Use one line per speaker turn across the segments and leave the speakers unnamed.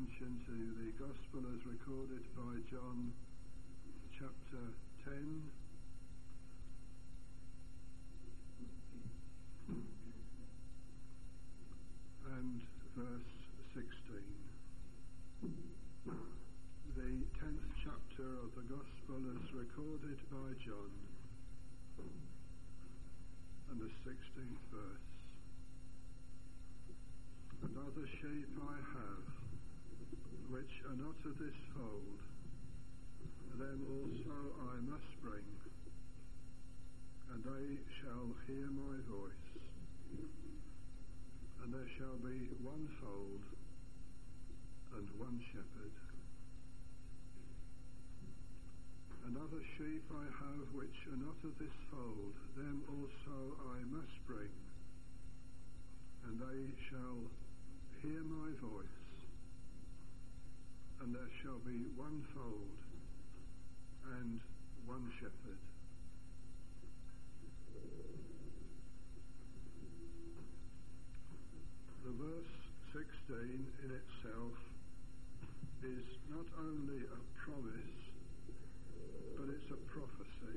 attention to the Gospel as recorded by John, chapter 10. And verse 16. The 10th chapter of the Gospel as recorded by John, and the 16th verse. And other sheep I have, which are not of this fold, them also I must bring, and they shall hear my voice, and there shall be one fold and one shepherd. And other sheep I have which are not of this fold, them also I must bring, and they shall hear my voice, and there shall be one fold and one shepherd. The verse 16 in itself is not only a promise, but it's a prophecy.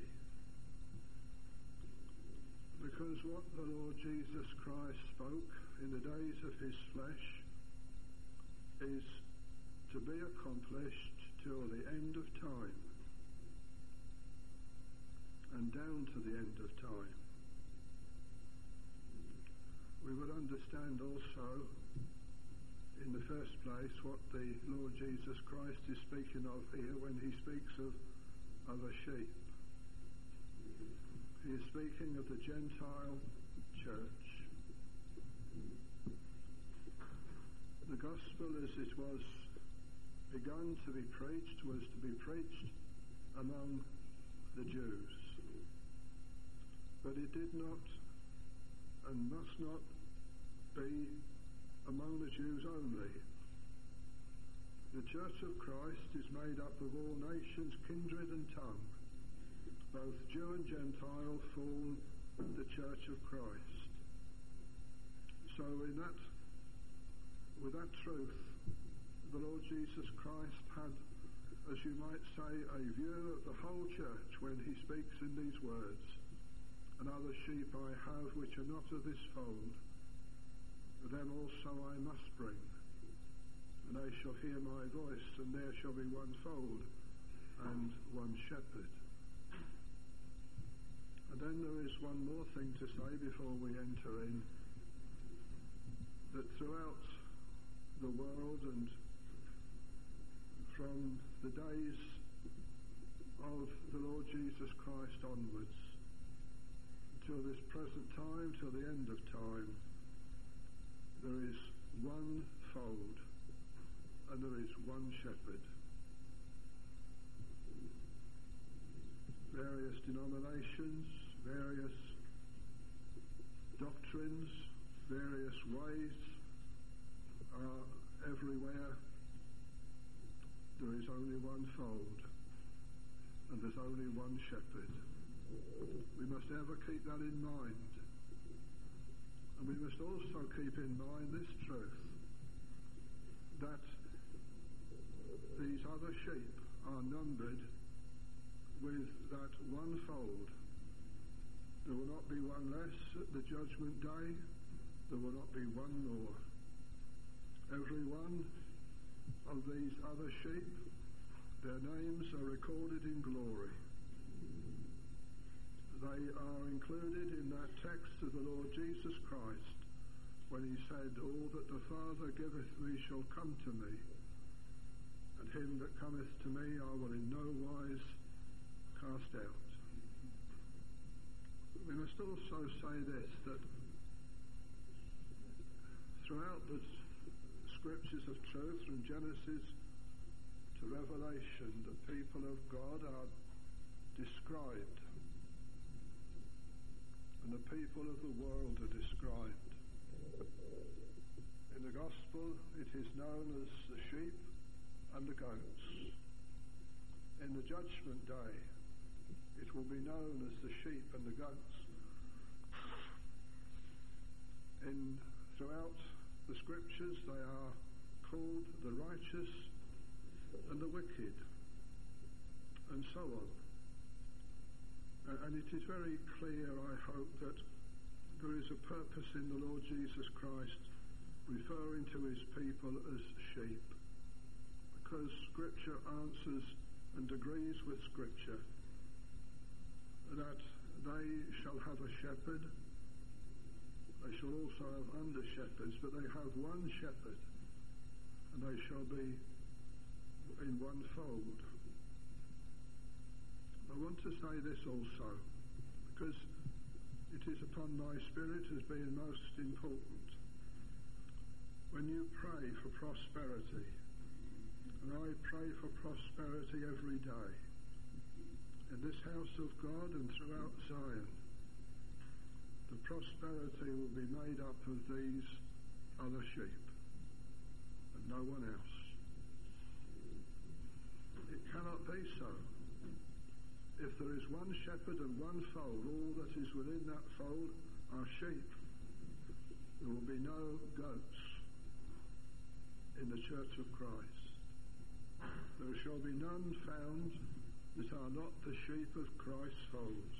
Because what the Lord Jesus Christ spoke in the days of his flesh is to be accomplished till the end of time, and down to the end of time. We would understand also, in the first place, what the Lord Jesus Christ is speaking of here when he speaks of other sheep. He is speaking of the Gentile church. The gospel as it was begun to be preached was to be preached among the Jews. But it did not and must not be among the Jews only. The Church of Christ is made up of all nations, kindred and tongue. Both Jew and Gentile form the Church of Christ. So with that truth, the Lord Jesus Christ had, as you might say, a view of the whole church when he speaks in these words. And other sheep I have which are not of this fold, them also I must bring, and they shall hear my voice, and there shall be one fold and one shepherd. And then there is one more thing to say before we enter in, that throughout the world and from the days of the Lord Jesus Christ onwards, till this present time, till the end of time, there is one fold and there is one shepherd. Various denominations, various doctrines, various ways are everywhere. There is only one fold and there's only one shepherd. We must ever keep that in mind. And we must also keep in mind this truth, that these other sheep are numbered with that one fold. There will not be one less at the judgment day. There will not be one more. Every one of these other sheep, their names are recorded in glory. They are included in that text of the Lord Jesus Christ when he said, all that the Father giveth me shall come to me, and him that cometh to me I will in no wise cast out. We must also say this, that throughout the scriptures of truth, from Genesis to Revelation, the people of God are described, and the people of the world are described. In the gospel, it is known as the sheep and the goats. In the judgment day, it will be known as the sheep and the goats. Throughout the scriptures, they are called the righteous and the wicked, and so on. And it is very clear, I hope, that there is a purpose in the Lord Jesus Christ referring to his people as sheep, because Scripture answers and agrees with Scripture that they shall have a shepherd. They shall also have under shepherds, but they have one shepherd, and they shall be in one fold. I want to say this also, because it is upon my spirit as being most important. When you pray for prosperity, and I pray for prosperity every day, in this house of God and throughout Zion, the prosperity will be made up of these other sheep and no one else. It cannot be so. If there is one shepherd and one fold, all that is within that fold are sheep. There will be no goats in the Church of Christ. There shall be none found that are not the sheep of Christ's fold.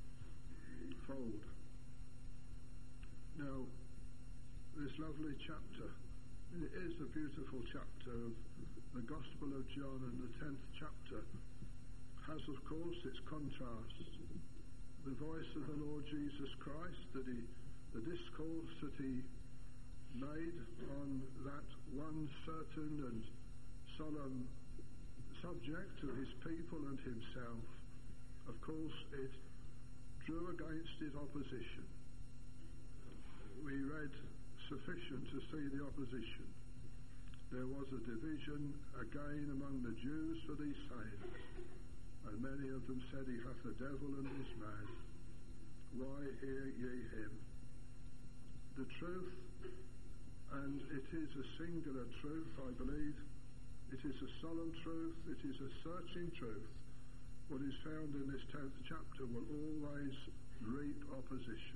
Now, this lovely chapter, it is a beautiful chapter of the Gospel of John, and the 10th chapter has, of course, its contrasts. The voice of the Lord Jesus Christ, the discourse that he made on that one certain and solemn subject of his people and himself. Of course, it drew against it opposition. We read sufficient to see the opposition. There was a division again among the Jews for these sayings, and many of them said, he hath a devil and is mad. Why hear ye him? The truth, and it is a singular truth, I believe, it is a solemn truth, it is a searching truth. What is found in this 10th chapter will always reap opposition.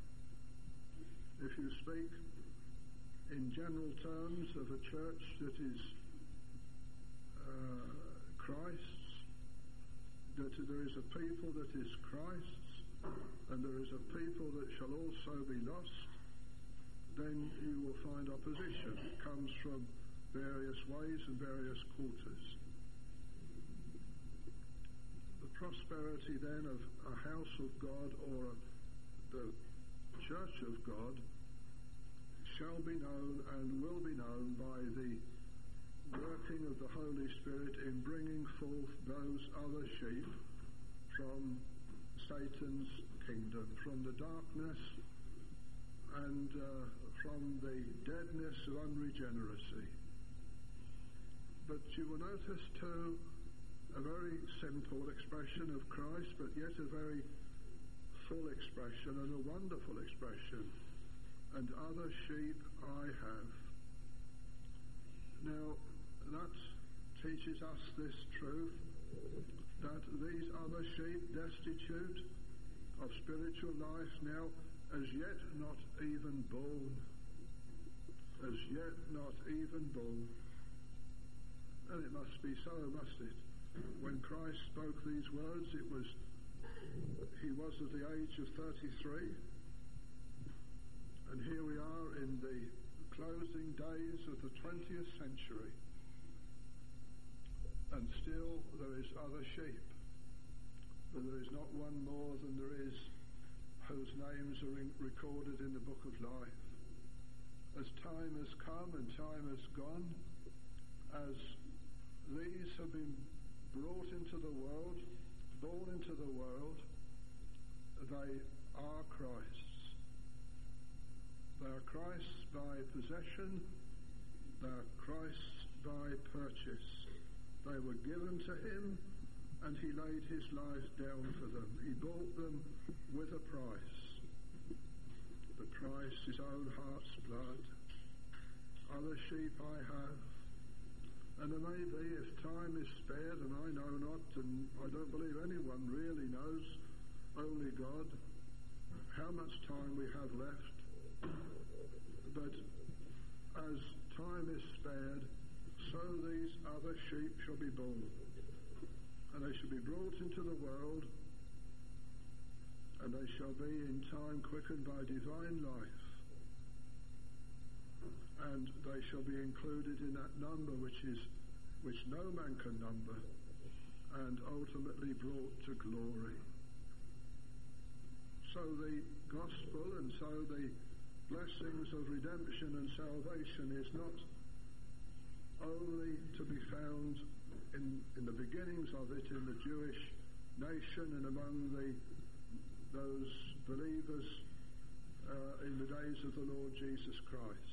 If you speak in general terms of a church that is Christ's, that there is a people that is Christ's, and there is a people that shall also be lost, then you will find opposition. It comes from various ways and various quarters. The prosperity then of a house of God, or the Church of God, shall be known and will be known by the working of the Holy Spirit in bringing forth those other sheep from Satan's kingdom, from the darkness and from the deadness of unregeneracy. But you will notice too a very simple expression of Christ, but yet a very full expression and a wonderful expression. And other sheep I have. Now, that teaches us this truth, that these other sheep, destitute of spiritual life, now as yet not even born, and it must be so, must it? When Christ spoke these words, he was at the age of 33, and here we are in the closing days of the 20th century, and still there is other sheep, but there is not one more than there is whose names are recorded in the book of life. As time has come and time has gone, as these have been brought into the world, born into the world, they are Christ's. They are Christ's by possession, they are Christ's by purchase. They were given to him, and he laid his life down for them. He bought them with a price. The price, his own heart's blood. Other sheep I have. And there may be, if time is spared, and I know not, and I don't believe anyone really knows, only God, how much time we have left. But as time is spared, so these other sheep shall be born, and they shall be brought into the world, and they shall be in time quickened by divine life, and they shall be included in that number which no man can number, and ultimately brought to glory. So the gospel and so the blessings of redemption and salvation is not only to be found in the beginnings of it in the Jewish nation and among those believers in the days of the Lord Jesus Christ.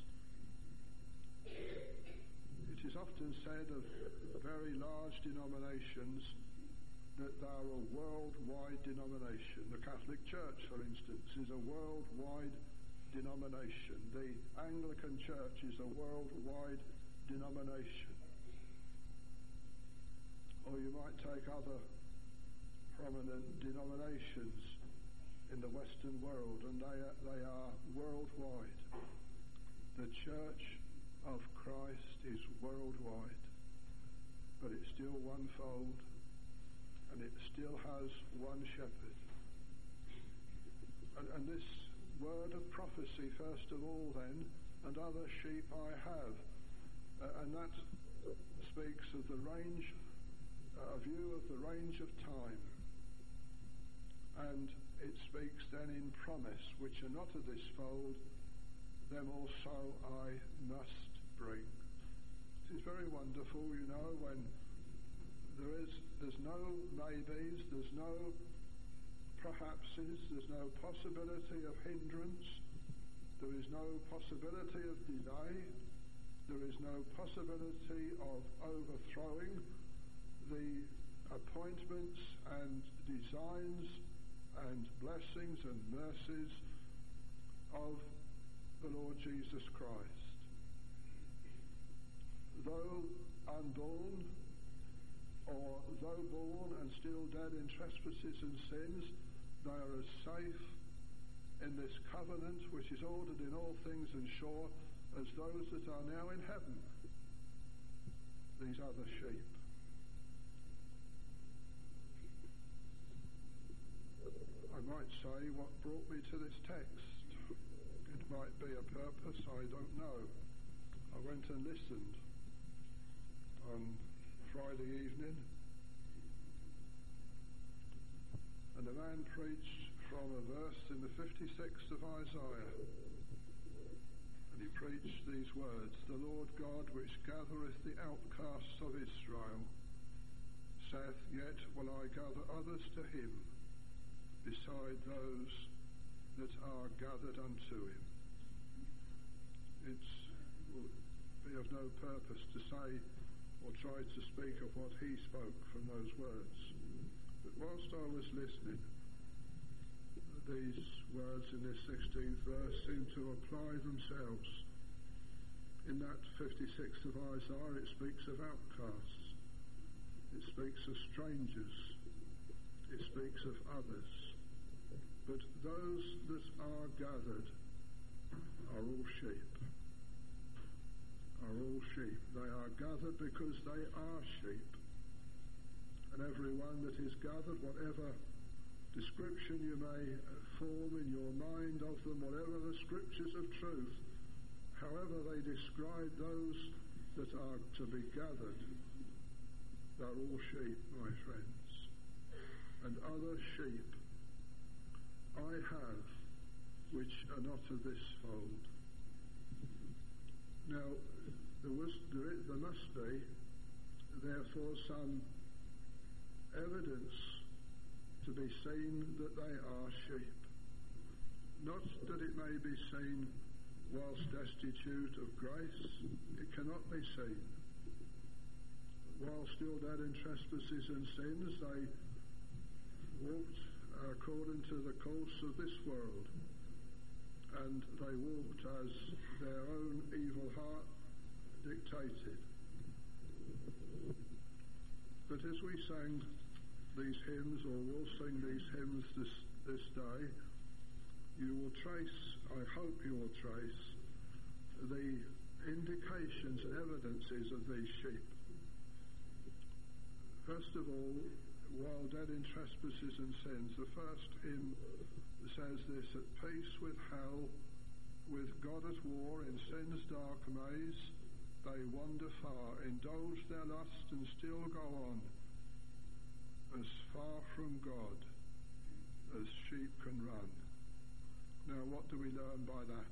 It is often said of very large denominations that they are a worldwide denomination. The Catholic Church, for instance, is a worldwide denomination. The Anglican Church is a worldwide denomination. Or you might take other prominent denominations in the Western world, and they are worldwide. The Church of Christ is worldwide, but it's still one fold, and it still has one shepherd. And this word of prophecy, first of all then, and other sheep I have, and that speaks of the range, a view of the range of time, and it speaks then in promise, which are not of this fold, them also I must bring. It is very wonderful, you know, when there's no maybes, there's no perhapses, there's no possibility of hindrance, there is no possibility of delay, there is no possibility of overthrowing the appointments and designs and blessings and mercies of the Lord Jesus Christ. Though unborn, or though born and still dead in trespasses and sins, they are as safe in this covenant which is ordered in all things and sure as those that are now in heaven, these other sheep. I might say what brought me to this text. It might be a purpose, I don't know. I went and listened on Friday evening, and the man preached from a verse in the 56th of Isaiah, and he preached these words: "The Lord God which gathereth the outcasts of Israel saith, Yet will I gather others to him beside those that are gathered unto him." It will be of no purpose to say or try to speak of what he spoke from those words. But whilst I was listening, these words in this 16th verse seem to apply themselves. In that 56th of Isaiah, it speaks of outcasts. It speaks of strangers. It speaks of others. But those that are gathered are all sheep. Are all sheep. They are gathered because they are sheep. And everyone that is gathered, whatever description you may form in your mind of them, whatever the scriptures of truth, however they describe those that are to be gathered, they're all sheep, my friends. And other sheep I have, which are not of this fold. Now, there must be, therefore, some evidence to be seen that they are sheep. Not that it may be seen whilst destitute of grace. It cannot be seen. While still dead in trespasses and sins, they walked according to the course of this world, and they walked as their own evil heart dictated. But as we sang these hymns, or will sing these hymns this day, you will trace, I hope you will trace, the indications and evidences of these sheep. First of all, while dead in trespasses and sins, the first hymn says this: at peace with hell, with God at war, in sin's dark maze, they wander far, indulge their lust and still go on, as far from God as sheep can run. Now, what do we learn by that?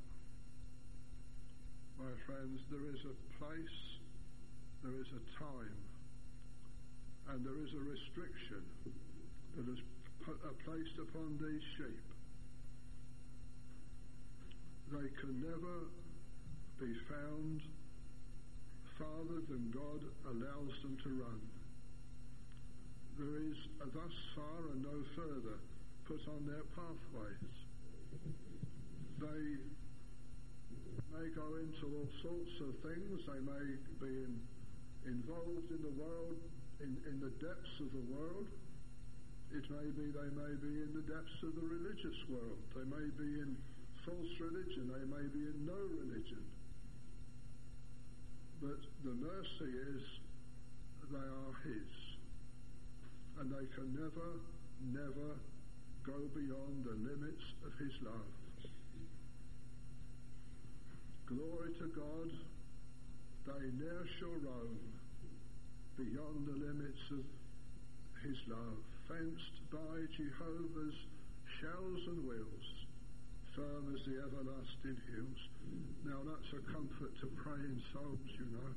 My friends, there is a place, there is a time, and there is a restriction that is placed upon these sheep. They can never be found farther than God allows them to run. There is a thus far and no further put on their pathways. They may go into all sorts of things. They may be involved in the world, in the depths of the world. It may be they may be in the depths of the religious world. They may be in false religion. They may be in no religion. But the mercy is they are His. And they can never, never go beyond the limits of His love. Glory to God, they ne'er shall roam beyond the limits of His love, fenced by Jehovah's shells and wheels, firm as the everlasting hills. Now that's a comfort to praying souls, you know.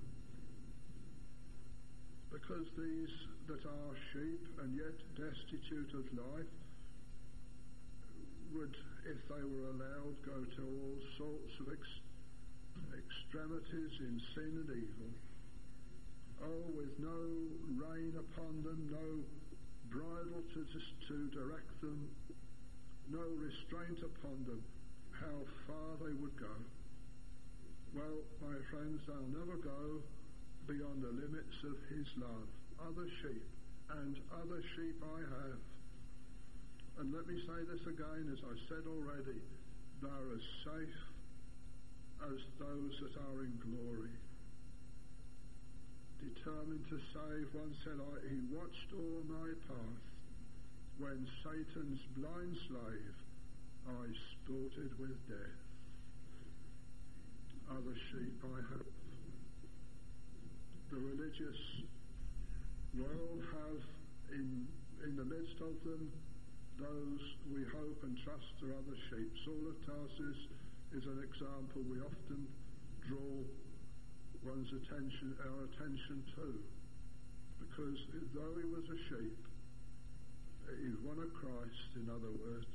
Because these that are sheep and yet destitute of life would, if they were allowed, go to all sorts of extremities in sin and evil. Oh, with no rein upon them, no bridle to direct them, no restraint upon them, how far they would go. Well, my friends, they'll never go beyond the limits of His love. Other sheep, and other sheep I have. And let me say this again, as I said already, they're as safe as those that are in glory. Determined to save, one said, He watched all my path. When Satan's blind slave, I sported with death. Other sheep I have. The religious world have in the midst of them those we hope and trust are other sheep. Saul of Tarsus is an example we often draw our attention to, because though he was a sheep, he's one of Christ, in other words,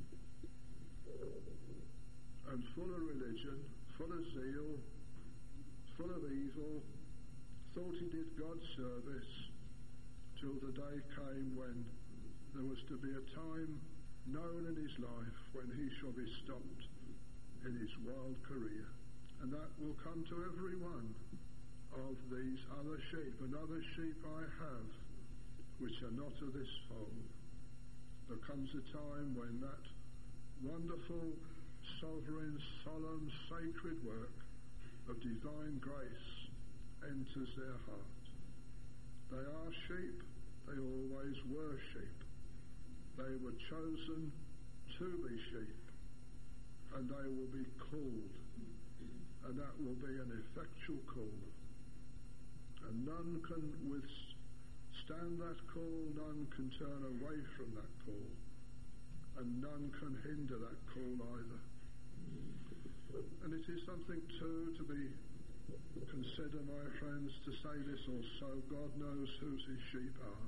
and full of religion, full of zeal, full of evil, thought he did God's service, till the day came when there was to be a time known in his life when he shall be stopped in his wild career. And that will come to every one of these other sheep. And other sheep I have, which are not of this fold. There comes a time when that wonderful, sovereign, solemn, sacred work of divine grace enters their heart. They are sheep. They always were sheep. They were chosen to be sheep. And they will be called. And that will be an effectual call. And none can withstand that call, none can turn away from that call, and none can hinder that call either. And it is something too to be considered, my friends, to say this also: God knows whose his sheep are.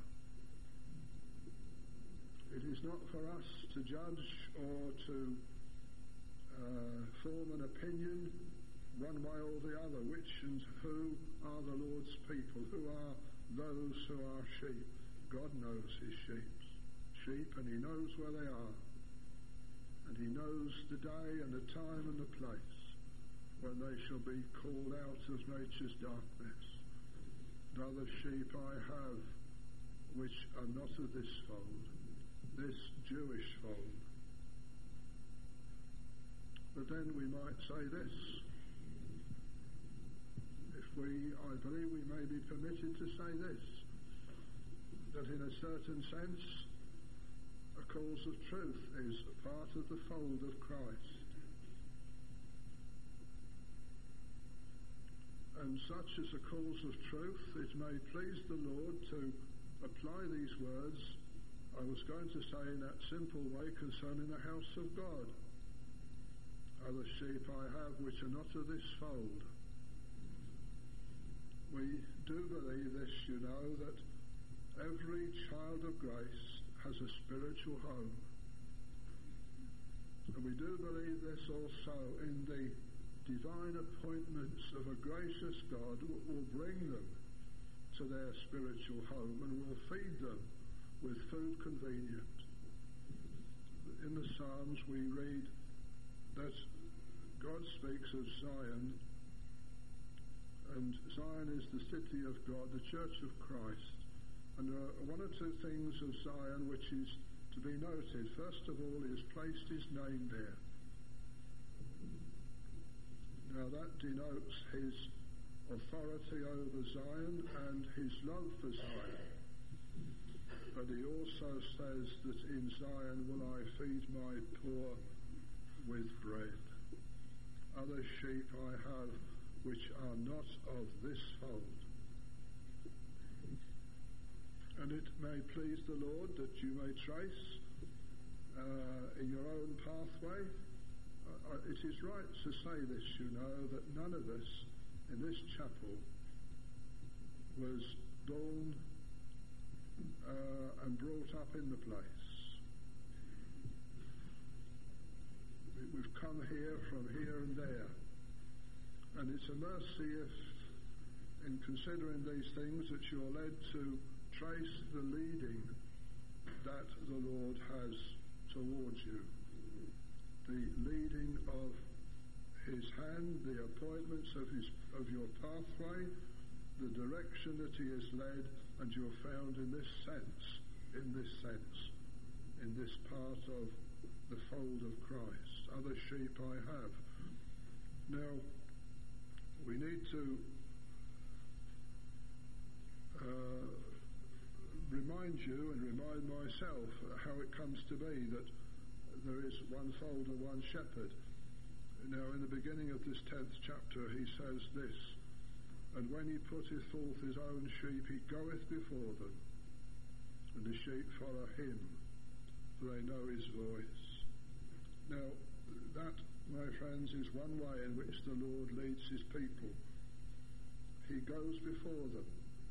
It is not for us to judge or to form an opinion one way or the other, which and who are the Lord's people, who are those who are sheep. God knows his sheep, and he knows where they are, and he knows the day and the time and the place when they shall be called out of nature's darkness. And other sheep I have, which are not of this fold, this Jewish fold. But then we might say this: I believe we may be permitted to say this, that in a certain sense, a cause of truth is a part of the fold of Christ. And such as a cause of truth, it may please the Lord to apply these words, I was going to say in that simple way concerning the house of God. Other sheep I have which are not of this fold. We do believe this, you know, that every child of grace has a spiritual home. And we do believe this also in the divine appointments of a gracious God will bring them to their spiritual home and will feed them with food convenient. In the Psalms we read that God speaks of Zion, and Zion is the city of God, the church of Christ. And there are one or two things of Zion which is to be noted. First of all, he has placed his name there. Now that denotes his authority over Zion and his love for Zion. But he also says that in Zion will I feed my poor with bread. Other sheep I have which are not of this fold. And it may please the Lord that you may trace in your own pathway. It is right to say this, you know, that none of us in this chapel was born and brought up in the place. We've come here from here and there. And it's a mercy if, in considering these things, that you're led to trace the leading that the Lord has towards you. The leading of his hand, the appointments of your pathway, the direction that he has led, and you're found in this part of the fold of Christ. Other sheep I have. Now, we need to remind you and remind myself how it comes to be that there is one fold and one shepherd. Now, in the beginning of this 10th chapter, he says this, and when he putteth forth his own sheep, he goeth before them, and the sheep follow him, for they know his voice. Now, that, my friends, is one way in which the Lord leads his people. He goes before them,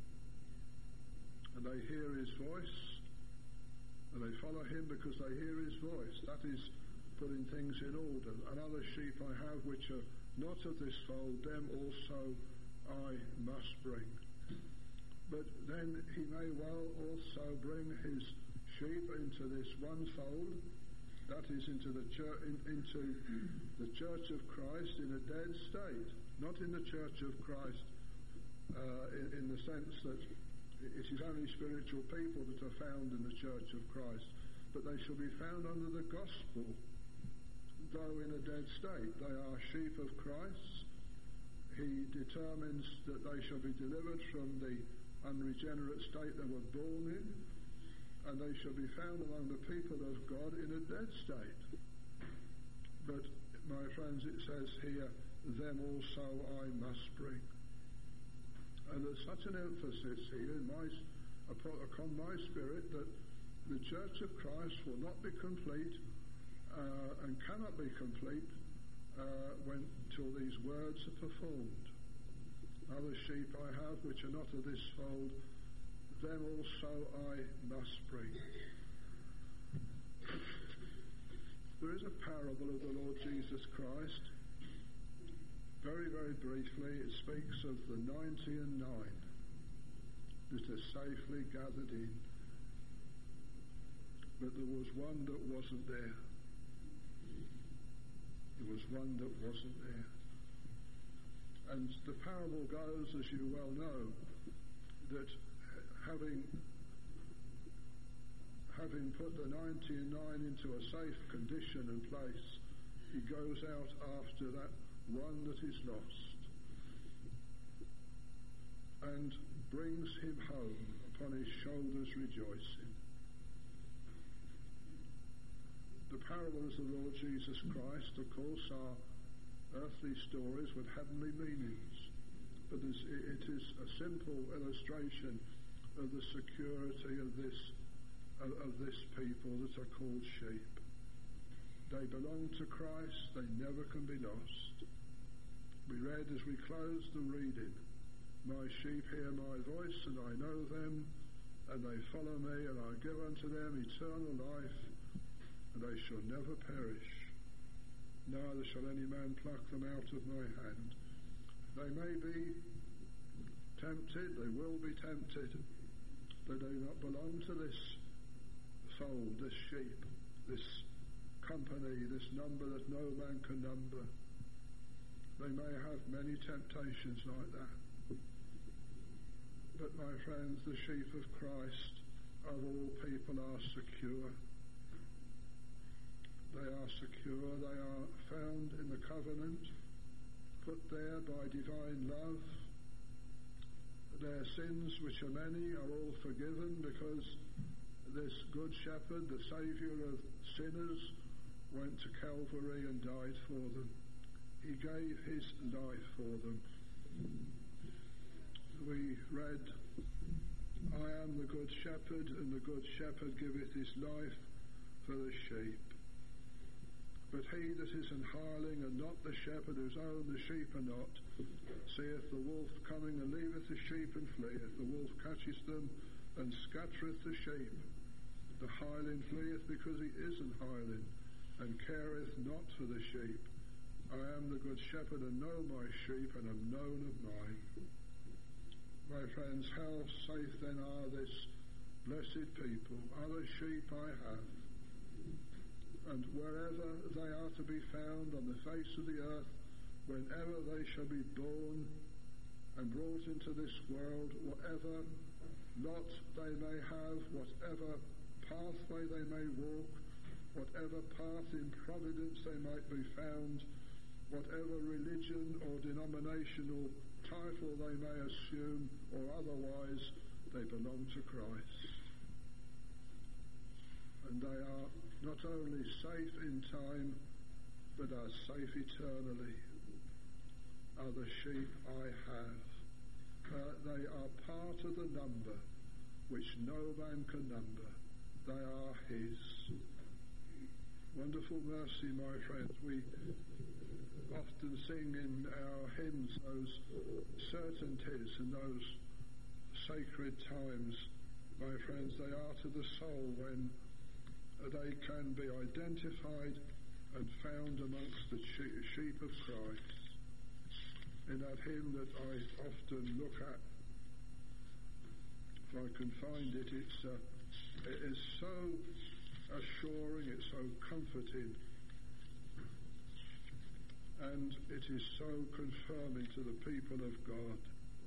and they hear his voice, and they follow him because they hear his voice. That is putting things in order. And other sheep I have which are not of this fold, them also I must bring. But then he may well also bring his sheep into this one fold, that is into the church of Christ in a dead state, not in the church of Christ in the sense that it is only spiritual people that are found in the church of Christ, but they shall be found under the gospel, though in a dead state. They are sheep of Christ. He determines that they shall be delivered from the unregenerate state they were born in, and they shall be found among the people of God in a dead state. But, my friends, it says here, them also I must bring. And there's such an emphasis here upon my spirit that the church of Christ will not be complete and cannot be complete till these words are performed. Other sheep I have which are not of this fold, them also I must bring. There is a parable of the Lord Jesus Christ. Very, very briefly, it speaks of the 99 that are safely gathered in. But there was one that wasn't there. There was one that wasn't there. And the parable goes, as you well know, that having put the 99 into a safe condition and place, he goes out after that one that is lost. and brings him home upon his shoulders rejoicing. The parables of the Lord Jesus Christ, of course, are earthly stories with heavenly meanings, but it is a simple illustration of the security of this people that are called sheep. They belong to Christ, they never can be lost. We read as we closed the reading, "My sheep hear my voice, and I know them, and they follow me, and I give unto them eternal life, and they shall never perish, neither shall any man pluck them out of my hand." They may be tempted, they will be tempted. They do not belong to this fold, this sheep, this company, this number that no man can number. They may have many temptations like that. But my friends, the sheep of Christ, of all people, are secure. They are secure. They are found in the covenant, put there by divine love. Their sins, which are many, are all forgiven because this good shepherd, the Saviour of sinners, went to Calvary and died for them. He gave his life for them. We read, "I am the good shepherd, and the good shepherd giveth his life for the sheep. But he that is an hireling, and not the shepherd, whose own the sheep are not, seeth the wolf coming, and leaveth the sheep, and fleeth. The wolf catcheth them, and scattereth the sheep. The hireling fleeth, because he is an hireling, and careth not for the sheep. I am the good shepherd, and know my sheep, and am known of mine." My friends, how safe then are this blessed people, are the sheep I have. And wherever they are to be found on the face of the earth, whenever they shall be born and brought into this world, whatever lot they may have, whatever pathway they may walk, whatever path in providence they might be found, whatever religion or denominational title they may assume, or otherwise, they belong to Christ. And they are not only safe in time, but are safe eternally. Are the sheep I have. They are part of the number which no man can number. They are his. Wonderful mercy, my friends. We often sing in our hymns those certainties and those sacred times, my friends. They are to the soul when they can be identified and found amongst the sheep of Christ. In that hymn that I often look at, if I can find it, it is so assuring, it's so comforting, and it is so confirming to the people of God.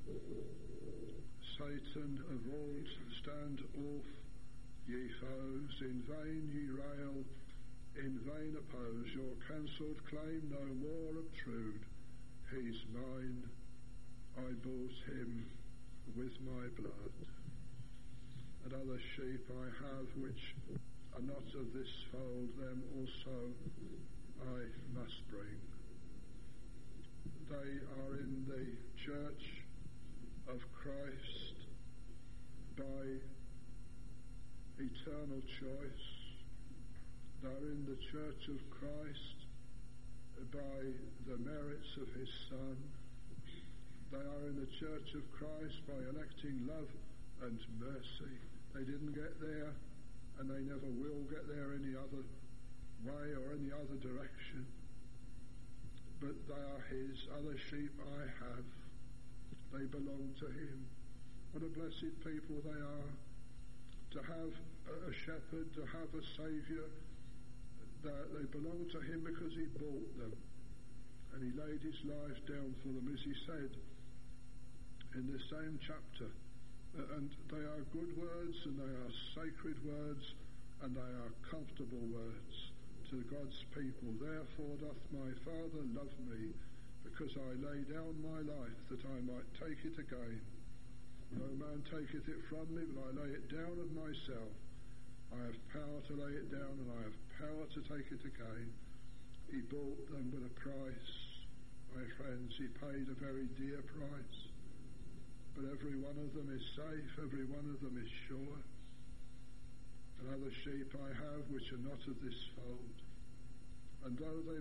Satan, avaunt, stand off, ye foes, in vain ye rail, in vain oppose, your cancelled claim no more obtrude. He's mine, I bought him with my blood. And other sheep I have which are not of this fold, them also I must bring. They are in the church of Christ by eternal choice. They are in the church of Christ by the merits of his Son. They are in the church of Christ by electing love and mercy. They didn't get there, and they never will get there any other way or any other direction. But they are his. Other sheep I have. They belong to him. What a blessed people they are. To have a shepherd, to have a Saviour. They belong to him because he bought them. And he laid his life down for them, as he said in the same chapter. And they are good words, and they are sacred words, and they are comfortable words to God's people. Therefore doth my Father love me, because I lay down my life that I might take it again. No man taketh it from me, but I lay it down of myself. I have power to lay it down, and I have power to take it again. He bought them with a price, my friends. He paid a very dear price. But every one of them is safe, every one of them is sure. And other sheep I have which are not of this fold. And though they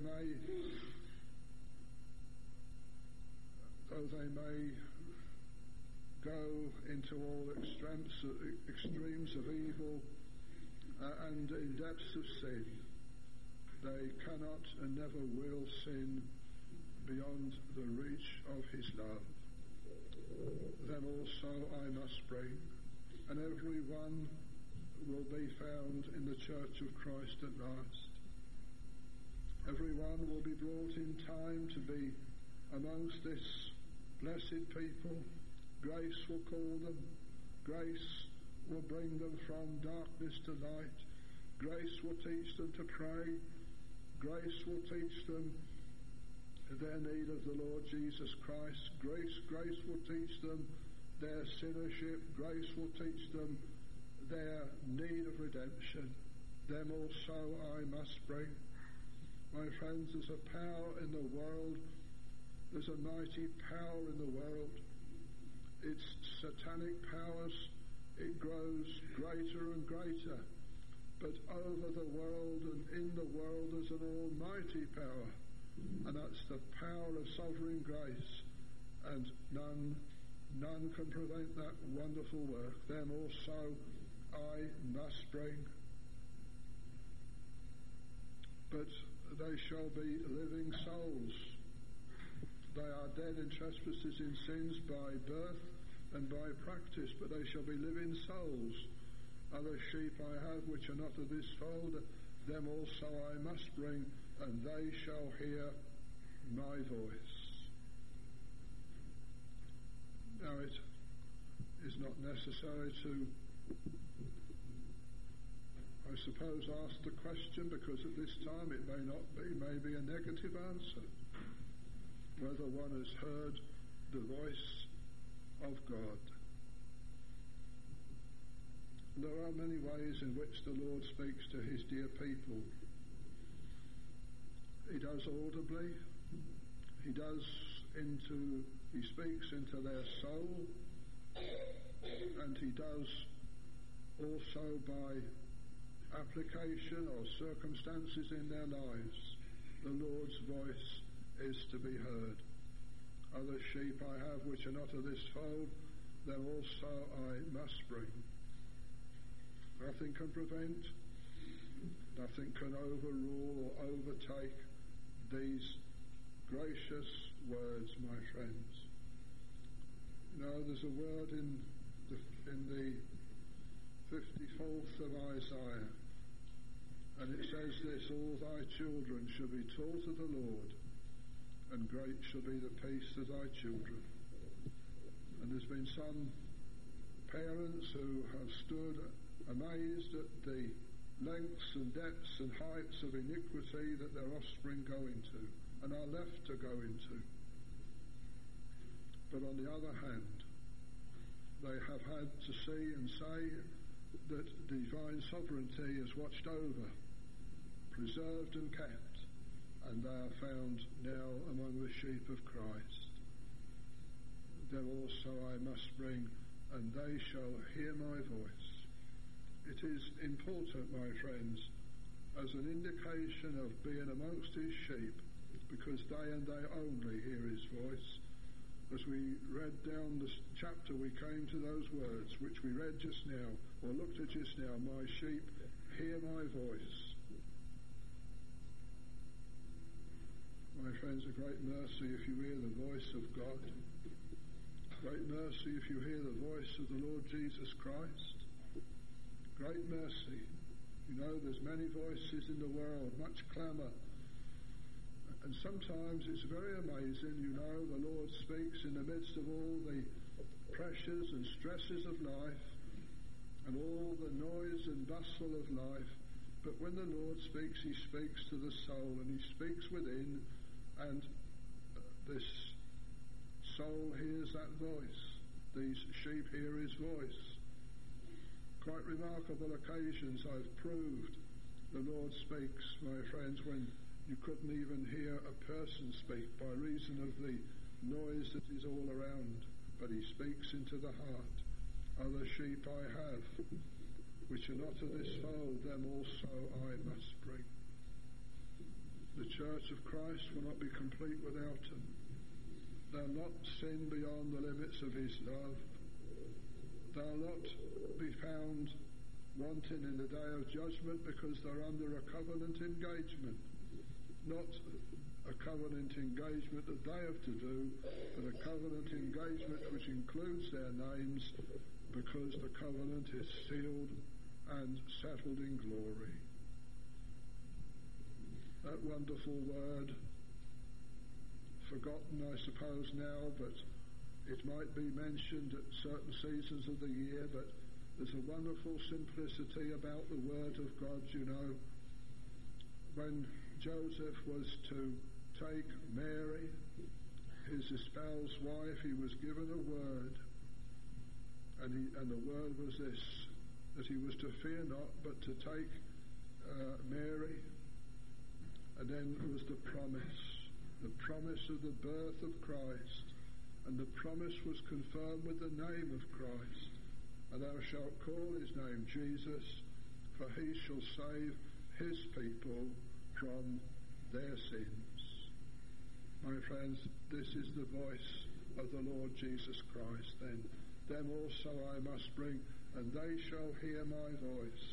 may go into all extremes of evil and in depths of sin, they cannot and never will sin beyond the reach of his love. Them also I must bring, and every one will be found in the church of Christ at last. Every one will be brought in time to be amongst this blessed people. Grace will call them. Grace will bring them from darkness to light. Grace will teach them to pray. Grace will teach them their need of the Lord Jesus Christ. Grace will teach them their sinnership. Grace will teach them their need of redemption. Them also I must bring. My friends, there's a power in the world. There's a mighty power in the world. It's satanic powers. It grows greater and greater. But over the world and in the world there's an almighty power. And that's the power of sovereign grace. And none can prevent that wonderful work. Them also I must bring. But they shall be living souls. They are dead in trespasses and sins by birth and by practice, but they shall be living souls. Other sheep I have which are not of this fold, them also I must bring, and they shall hear my voice. Now it is not necessary to, I suppose, ask the question, because at this time it may not be, may be a negative answer, whether one has heard the voice of God. There are many ways in which the Lord speaks to his dear people. He does audibly. He speaks into their soul, and he does also by application or circumstances in their lives. The Lord's voice is to be heard. Other sheep I have which are not of this fold, them also I must bring. Nothing can prevent, nothing can overrule or overtake these gracious words, my friends. You know, there's a word in the 54th of Isaiah, and it says this: all thy children shall be taught of the Lord, and great shall be the peace of thy children. And there's been some parents who have stood amazed at the lengths and depths and heights of iniquity that their offspring go into and are left to go into. But on the other hand, they have had to see and say that divine sovereignty is watched over, preserved and kept, and they are found now among the sheep of Christ. Them also I must bring, and they shall hear my voice. It is important, my friends, as an indication of being amongst his sheep, because they and they only hear his voice. As we read down this chapter, we came to those words which we read just now, or looked at just now: my sheep hear my voice. My friends, a great mercy if you hear the voice of God. Great mercy if you hear the voice of the Lord Jesus Christ. Great mercy. You know, there's many voices in the world, much clamour. And sometimes it's very amazing, you know, the Lord speaks in the midst of all the pressures and stresses of life and all the noise and bustle of life. But when the Lord speaks, he speaks to the soul, and he speaks within, and this soul hears that voice. these sheep hear his voice. Quite remarkable occasions I've proved the Lord speaks, my friends, when you couldn't even hear a person speak by reason of the noise that is all around, but he speaks into the heart. Other sheep I have, which are not of this fold, them also I must bring. The church of Christ will not be complete without them. They'll not sin beyond the limits of his love. They'll not be found wanting in the day of judgment because they're under a covenant engagement. Not a covenant engagement that they have to do, but a covenant engagement which includes their names because the covenant is sealed and settled in glory. That wonderful word, forgotten I suppose now, but it might be mentioned at certain seasons of the year, but there's a wonderful simplicity about the word of God, you know. When Joseph was to take Mary, his espoused wife, he was given a word, and the word was this, that he was to fear not, but to take Mary, and then there was the promise of the birth of Christ, and the promise was confirmed with the name of Christ. And thou shalt call his name Jesus, for he shall save his people from their sins. My friends, this is the voice of the Lord Jesus Christ. Then them also I must bring, and they shall hear my voice.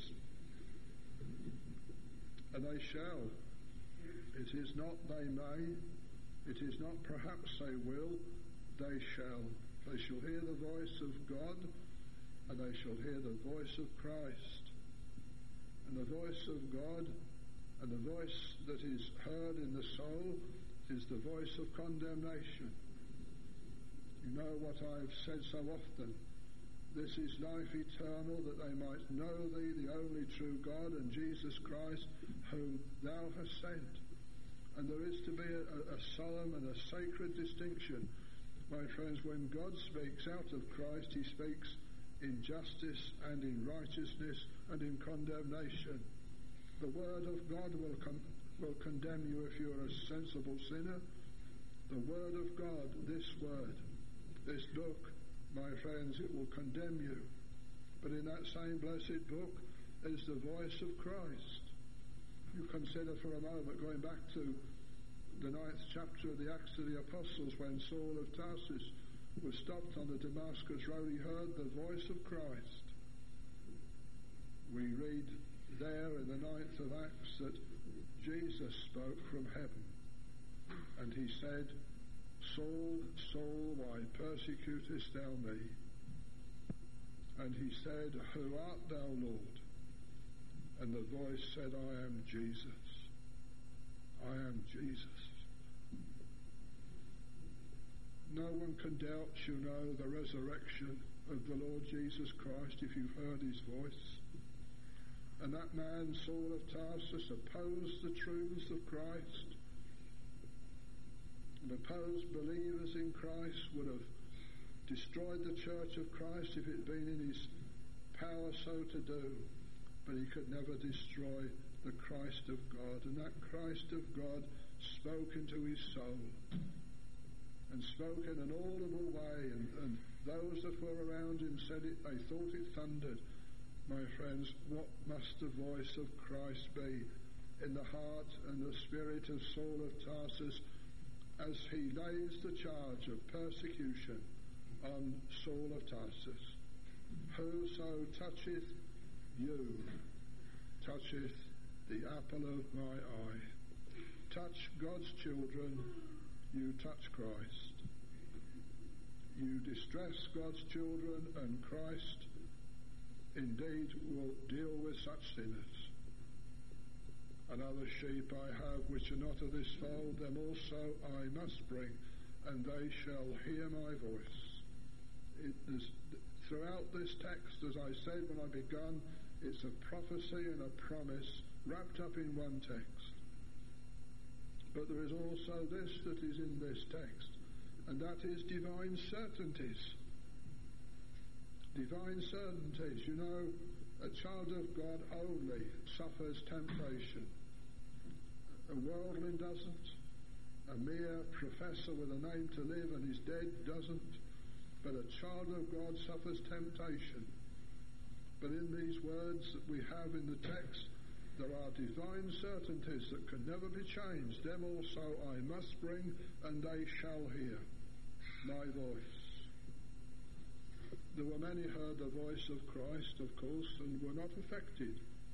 And they shall. It is not they may, it is not perhaps they will, they shall. They shall hear the voice of God, and they shall hear the voice of Christ. And the voice of God, and the voice that is heard in the soul, is the voice of condemnation. You know what I've said so often. This is life eternal, that they might know thee, the only true God, and Jesus Christ, whom thou hast sent. And there is to be a solemn and a sacred distinction, my friends. When God speaks out of Christ, he speaks in justice and in righteousness and in condemnation. The word of God will condemn you if you're a sensible sinner. The word of God, this word, this book, my friends, it will condemn you. But in that same blessed book is the voice of Christ. You consider for a moment, going back to the 9th chapter of the Acts of the Apostles, when Saul of Tarsus was stopped on the Damascus road, he heard the voice of Christ. We read there in the 9th of Acts that Jesus spoke from heaven, and he said, Saul, Saul, why persecutest thou me? And he said, Who art thou, Lord? And the voice said, I am Jesus. I am Jesus. No one can doubt, you know, the resurrection of the Lord Jesus Christ if you've heard his voice. And that man, Saul of Tarsus, opposed the truths of Christ, and opposed believers in Christ, would have destroyed the church of Christ if it had been in his power so to do. But he could never destroy the Christ of God. And that Christ of God spoke into his soul, and spoke in an audible way, and those that were around him said it, they thought it thundered. My friends, what must the voice of Christ be in the heart and the spirit of Saul of Tarsus as he lays the charge of persecution on Saul of Tarsus? Whoso toucheth you toucheth the apple of my eye. Touch God's children, you touch Christ. You distress God's children, and Christ indeed will deal with such sinners. And other sheep I have which are not of this fold, them also I must bring, and they shall hear my voice. It is, throughout this text, as I said when I began, it's a prophecy and a promise wrapped up in one text. But there is also this that is in this text, and that is divine certainties. Divine certainties. You know, a child of God only suffers temptation. A worldling doesn't. A mere professor with a name to live and is dead doesn't. But a child of God suffers temptation. But in these words that we have in the text, there are divine certainties that can never be changed. Them also I must bring, and they shall hear my voice. There were many heard the voice of Christ, of course, and were not affected.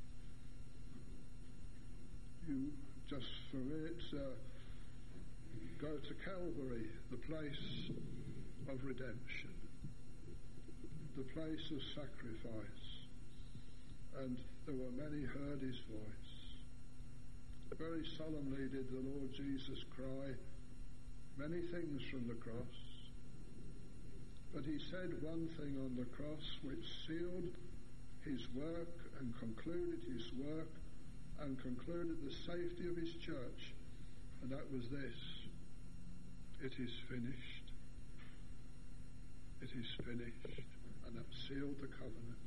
You just for a minute go to Calvary, the place of redemption, the place of sacrifice, and there were many heard his voice. Very solemnly did the Lord Jesus cry many things from the cross, but he said one thing on the cross which sealed his work and concluded his work and concluded the safety of his church, and that was this: it is finished. It is finished. And that sealed the covenant.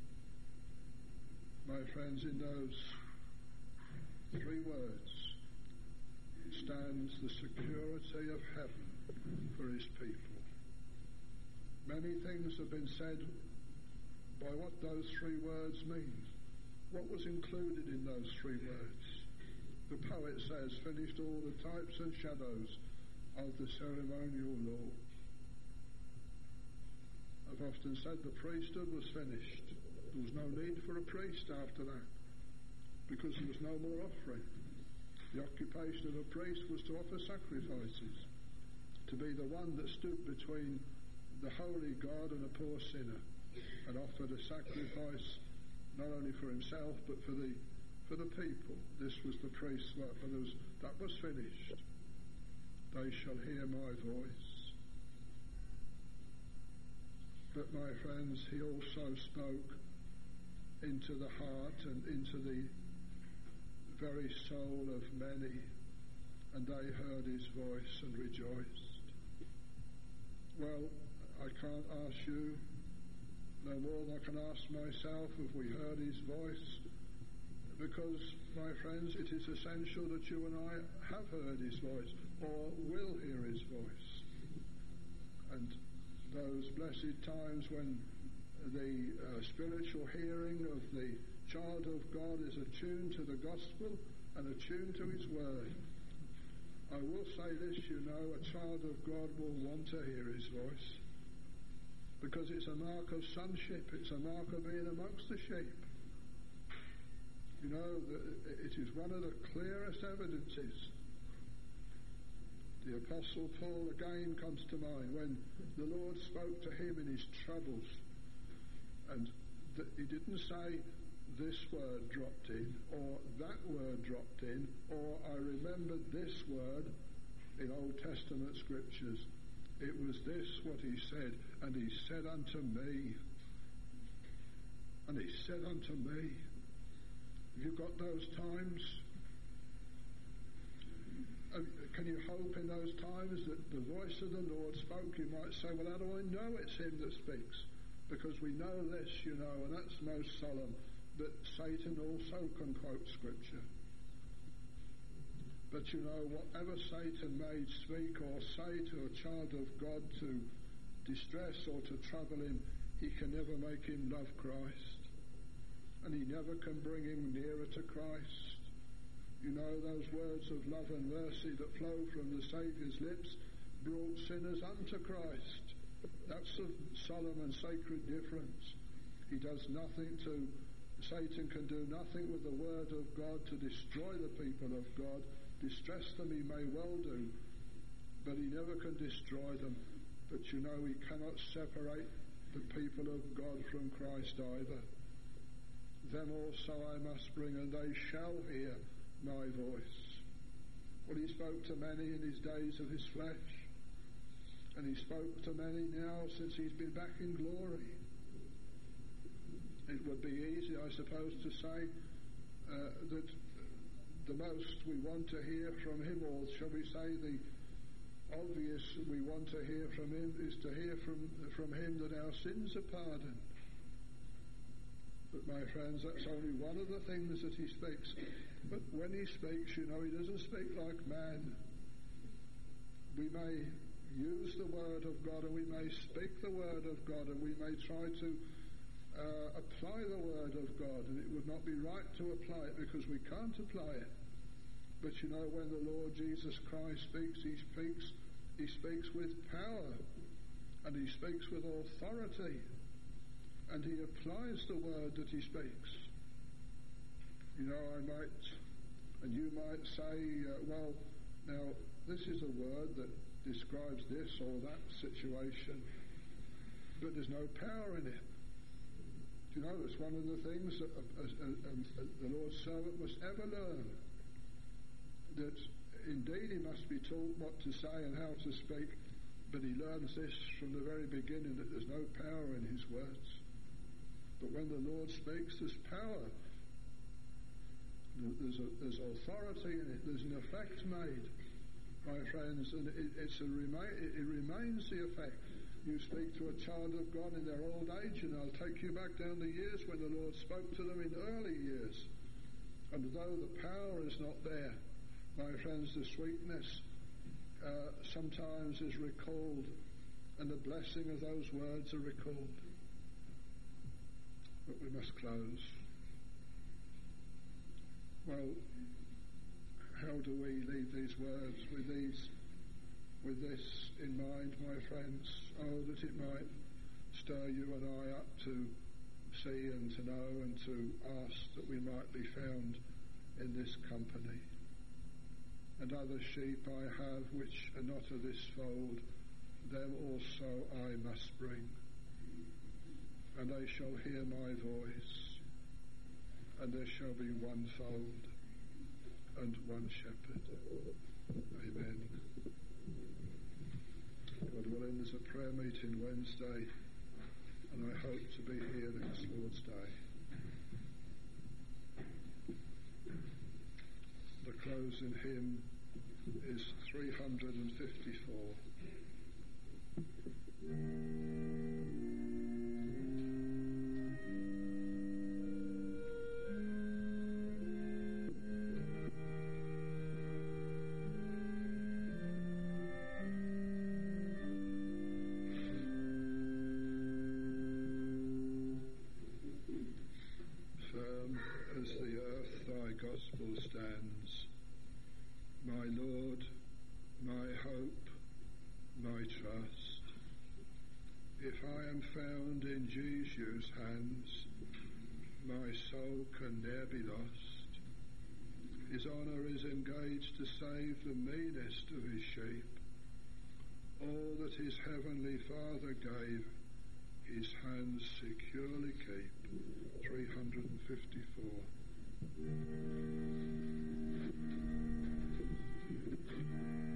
My friends, in those three words stands the security of heaven for his people. Many things have been said by what those three words mean. What was included in those three words? The poet says, finished all the types and shadows of the ceremonial law. I've often said the priesthood was finished. There was no need for a priest after that, because there was no more offering. The occupation of a priest was to offer sacrifices, to be the one that stood between the holy God and a poor sinner, and offered a sacrifice not only for himself but for the people. This was the priest's work, but that was finished. They shall hear my voice. But my friends, he also spoke into the heart and into the very soul of many, and they heard his voice and rejoiced. Well, I can't ask you no more than I can ask myself if we heard his voice, because, my friends, it is essential that you and I have heard his voice, or will hear his voice. And those blessed times when the spiritual hearing of the child of God is attuned to the gospel and attuned to his word. I will say this, you know, a child of God will want to hear his voice, because it's a mark of sonship, it's a mark of being amongst the sheep. You know, it is one of the clearest evidences. The Apostle Paul again comes to mind when the Lord spoke to him in his troubles, and he didn't say this word dropped in or that word dropped in, or I remembered this word in Old Testament scriptures. It was this what he said, and he said unto me, and he said unto me. Have you got those times? Can you hope in those times that the voice of the Lord spoke? You might say, well, how do I know it's him that speaks? Because we know this, you know, and that's most solemn, that Satan also can quote scripture. But you know, whatever Satan may speak or say to a child of God to distress or to trouble him, he can never make him love Christ. And he never can bring him nearer to Christ. You know, those words of love and mercy that flow from the Saviour's lips brought sinners unto Christ. That's a solemn and sacred difference. He does nothing Satan can do nothing with the word of God to destroy the people of God. Distress them he may well do, but he never can destroy them. But you know, he cannot separate the people of God from Christ either. Them also I must bring, and they shall hear my voice. Well, he spoke to many in his days of his flesh, and he spoke to many now since he's been back in glory. It would be easy, I suppose, to say that the most we want to hear from him, or shall we say the obvious we want to hear from him is to hear from him that our sins are pardoned. But my friends, that's only one of the things that he speaks. But when he speaks, he doesn't speak like man. We may use the word of God, and we may speak the word of God, and we may try to apply the word of God, and it would not be right to apply it because we can't apply it. But when the Lord Jesus Christ speaks, he speaks with power, and he speaks with authority, and he applies the word that he speaks. I might, and you might say, well, now this is a word that describes this or that situation, but there's no power in it. It's one of the things that the Lord's servant must ever learn, that indeed he must be taught what to say and how to speak, but he learns this from the very beginning, that there's no power in his words. But when the Lord speaks, there's power. There's authority in it. There's an effect made, my friends, and it remains the effect. You speak to a child of God in their old age, and I'll take you back down the years when the Lord spoke to them in early years. And though the power is not there, my friends, the sweetness sometimes is recalled, and the blessing of those words are recalled. But we must close. Well, how do we leave these words with this in mind, my friends? Oh, that it might stir you and I up to see and to know and to ask that we might be found in this company. And other sheep I have which are not of this fold, them also I must bring. And they shall hear my voice, and there shall be one fold and one shepherd. Amen. God willing, there's a prayer meeting Wednesday, and I hope to be here next Lord's Day. The closing hymn is 354. As the earth thy gospel stands, my Lord, my hope, my trust. If I am found in Jesus' hands, my soul can ne'er be lost. His honour is engaged to save the meanest of his sheep. All that his heavenly Father gave, his hands securely keep. 354.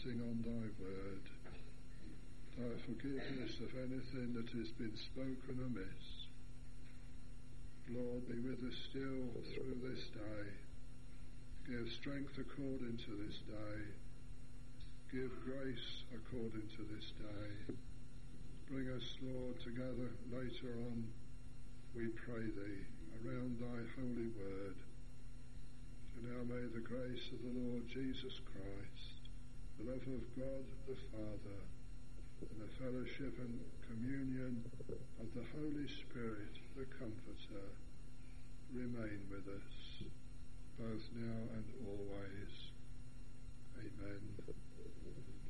blessing on thy word, thy forgiveness of anything that has been spoken amiss. Lord, be with us still through this day. Give strength according to this day. Give grace according to this day. Bring us, Lord, together later on, we pray thee, around thy holy word. And now may the grace of the Lord Jesus Christ, the love of God the Father, and the fellowship and communion of the Holy Spirit, the Comforter, remain with us, both now and always. Amen.